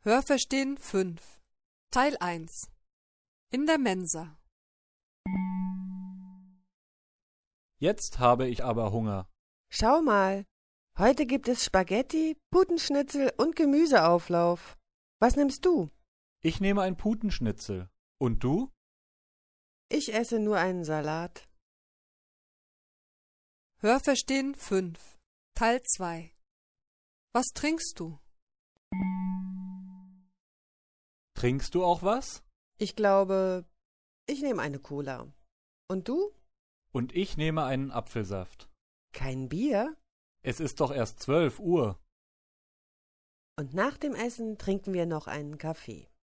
Hörverstehen 5 Teil 1 In der Mensa. Jetzt habe ich aber Hunger. Schau mal, heute gibt es Spaghetti, Putenschnitzel und Gemüseauflauf. Was nimmst du? Ich nehme ein Putenschnitzel. Und du? Ich esse nur einen Salat. Hörverstehen 5 Teil 2 Was trinkst du? Trinkst du auch was? Ich glaube, ich nehme eine Cola. Und du? Und ich nehme einen Apfelsaft. Kein Bier? Es ist doch erst 12 Uhr. Und nach dem Essen trinken wir noch einen Kaffee.